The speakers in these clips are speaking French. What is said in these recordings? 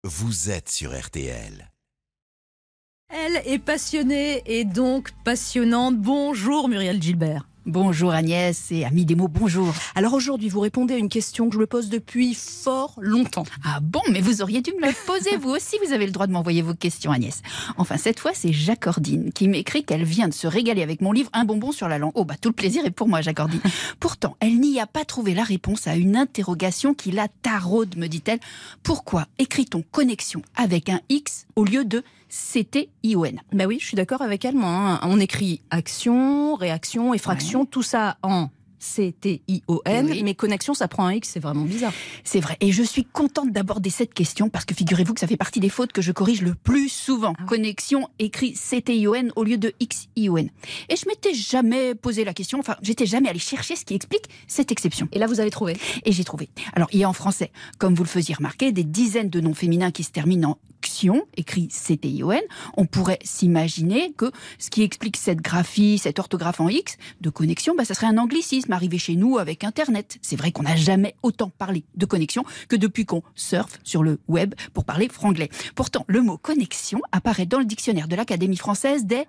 vous êtes sur RTL. Elle est passionnée et donc passionnante. Bonjour Muriel Gilbert. Bonjour Agnès et amis des mots, bonjour. Alors aujourd'hui, vous répondez à une question que je me pose depuis fort longtemps. Ah bon, mais vous auriez dû me la poser, vous aussi, vous avez le droit de m'envoyer vos questions Agnès. Enfin, cette fois, c'est Jacordine qui m'écrit qu'elle vient de se régaler avec mon livre Un bonbon sur la langue. Oh bah tout le plaisir est pour moi Jacordine. Pourtant, elle n'y a pas trouvé la réponse à une interrogation qui la taraude, me dit-elle. Pourquoi écrit-on connexion avec un X au lieu de C-T-I-O-N? Ben oui, je suis d'accord avec elle, moi. On écrit action, réaction et fraction, tout ça en C-T-I-O-N, Oui. mais connexion, ça prend un X, c'est vraiment bizarre. C'est vrai, et je suis contente d'aborder cette question parce que figurez-vous que ça fait partie des fautes que je corrige le plus souvent. Ah ouais. Connexion écrit C-T-I-O-N au lieu de X-I-O-N. Et je m'étais jamais posé la question, enfin, j'étais jamais allée chercher ce qui explique cette exception. Et là, vous avez trouvé. Et j'ai trouvé. Alors, il y a en français, comme vous le faisiez remarquer, des dizaines de noms féminins qui se terminent en xion, écrit C-T-I-O-N. On pourrait s'imaginer que ce qui explique cette graphie, cette orthographe en X, de connexion, ça serait un anglicisme arrivé chez nous avec Internet. C'est vrai qu'on n'a jamais autant parlé de connexion que depuis qu'on surfe sur le web pour parler franglais. Pourtant, le mot connexion apparaît dans le dictionnaire de l'Académie française dès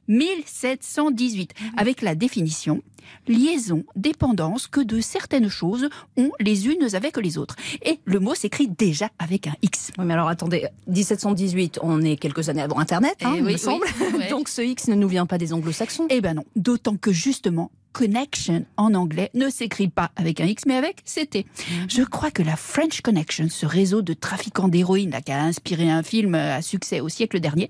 1718, avec la définition liaison, dépendance que de certaines choses ont les unes avec les autres. Et le mot s'écrit déjà avec un X. Oui, mais alors attendez, 1718, on est quelques années avant Internet, il me semble. ouais. Donc ce X ne nous vient pas des anglo-saxons. Eh ben non, d'autant que justement, connection en anglais ne s'écrit pas avec un X mais avec CT. Je crois que la French Connection, ce réseau de trafiquants d'héroïne là, qui a inspiré un film à succès au siècle dernier,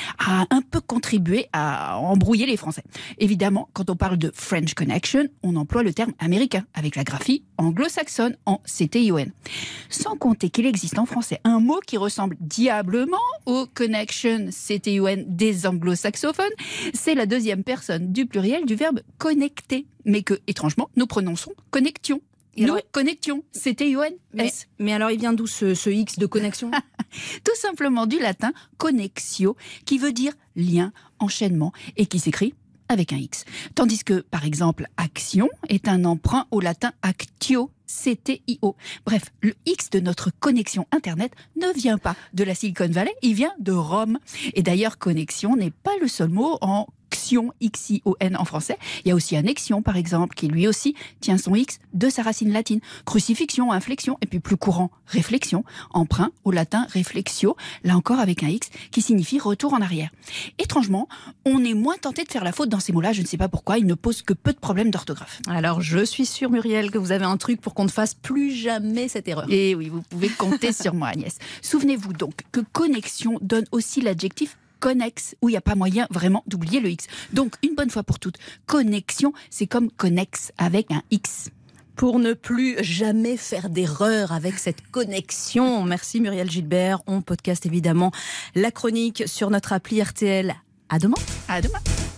a un peu contribué à embrouiller les Français. Évidemment, quand on parle de French Connection, on emploie le terme américain avec la graphie anglo-saxonne en CTION. Sans compter qu'il existe en français un mot qui ressemble diablement au connection CTION des anglo-saxophones. C'est la deuxième personne du pluriel du verbe connecter, mais que, étrangement, nous prononçons connexion. Et Nous alors- connections, C-T-I-O-N-S. Mais alors il vient d'où ce X de connexion? Tout simplement du latin connexio, qui veut dire lien, enchaînement, et qui s'écrit avec un X. Tandis que, par exemple, action est un emprunt au latin actio, C-T-I-O. Bref, le X de notre connexion Internet ne vient pas de la Silicon Valley, il vient de Rome. Et d'ailleurs, connexion n'est pas le seul mot en xion, X-I-O-N en français. Il y a aussi annexion, par exemple, qui lui aussi tient son X de sa racine latine. Crucifixion, inflexion, et puis plus courant, réflexion, emprunt au latin reflexio, là encore avec un X, qui signifie retour en arrière. Étrangement, on est moins tenté de faire la faute dans ces mots-là, je ne sais pas pourquoi, ils ne posent que peu de problèmes d'orthographe. Alors je suis sûre, Muriel, que vous avez un truc pour qu'on ne fasse plus jamais cette erreur. Et oui, vous pouvez compter sur moi, Agnès. Souvenez-vous donc que connexion donne aussi l'adjectif connexe, où il n'y a pas moyen vraiment d'oublier le X. Donc, une bonne fois pour toutes, connexion, c'est comme connexe avec un X. Pour ne plus jamais faire d'erreur avec cette connexion. Merci Muriel Gilbert. On podcast évidemment la chronique sur notre appli RTL. À demain. À demain.